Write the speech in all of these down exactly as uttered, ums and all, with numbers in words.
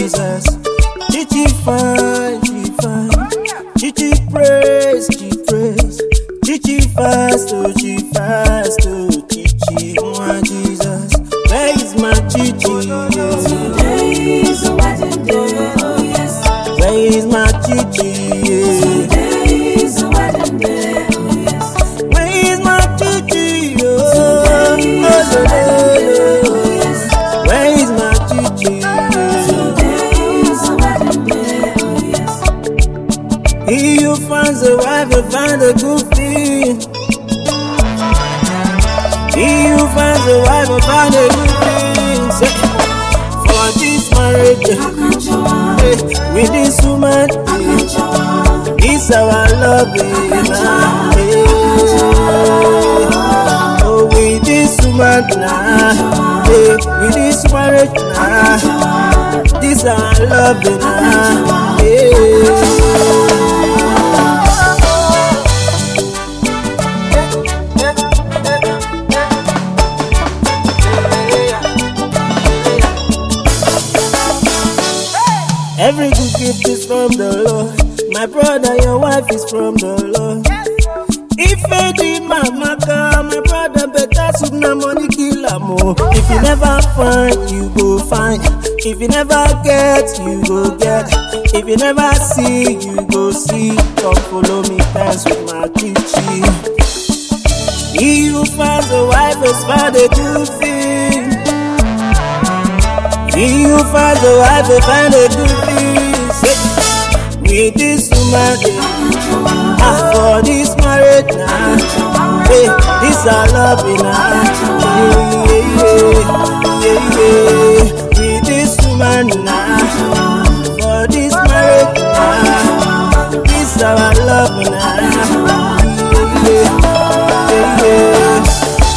Jesus. Chichi fine, she fine. Chichi praise, she praise. Chichi fast, oh, she fast, oh, Chichi, my Jesus. Where is my Chichi? Today is a wedding day, oh yes. Where is my Chichi? Today is a wedding day, oh yes. Where is my Chichi? Today is a wedding day, oh yes. Where is my Chichi? Today is a wedding day, oh yes. He who finds a wife will find a good thing. He who finds a wife will find a good thing. Say, for this marriage, eh, with this woman, it's our love. eh, Oh, with this woman, nah, eh, with this marriage, nah, this our love. Nah, eh. Every good gift is from the Lord. My brother, your wife is from the Lord. If I did my maka, my brother better soon na money kill am oh. If you never find, you go find. If you never get, you go get. If you never see, you go see. Come follow me, dance with my Chichi. He who finds a wife has found a good thing. He who finds a wife will find a good thing. Say, with this woman, eh, ah, for this marriage now, nah, hey, this our love now, yeah, yeah, yeah, yeah. With this woman now, nah, for this marriage now, nah, this our love now, yeah, yeah, yeah.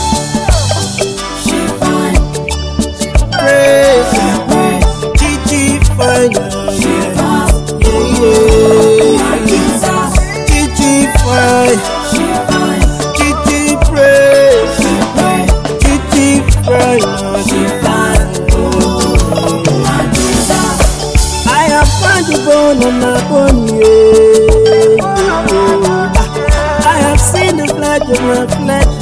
She fine, Praise, Chichi fine, she yeah, fine, yeah, Jesus. Chichi fine, She fine, Chichi praise, she pray, Chichi fine, she fine, oh my Jesus. I have found the bone on my bone, yeah. I have seen the flesh of my flesh,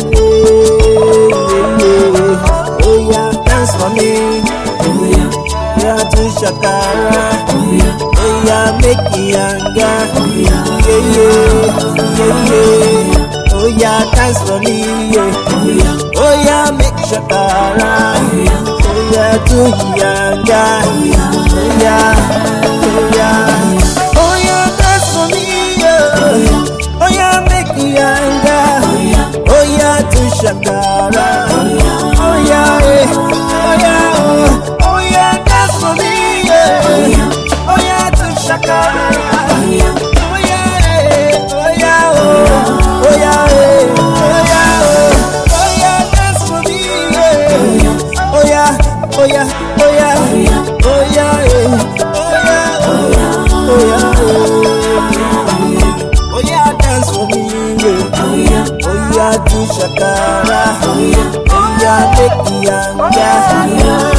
yeah. Oh yeah, dance for me, Oh yeah, yeah, to shakara, oh yeah, oh yeah, make me younger, oh yeah, yeah, yeah, yeah, yeah. Oh yeah, dance for me, yeah. oh yeah, Oh yeah, make shakara, oh yeah, oh yeah, to younger, oh yeah, oh yeah, oh yeah, oh yeah, dance for me, yeah. Oh yeah, make me younger, oh yeah, oh yeah, to shakara, oh yeah, oh yeah, eh. oh yeah, oh, oh yeah, dance for me, yeah. Oh yeah, to shakara, oh yeah, oh yeah, eh. oh yeah, oh, oh yeah, eh. oh yeah, oh, oh yeah, dance for me, yeah. Oh yeah, oh yeah, oh yeah, oh yeah, eh. oh yeah, oh, oh yeah, eh. oh yeah, dance for me, yeah. oh yeah, Oh yeah, do shakara, oh yeah, oh yeah, make me younger. oh yeah.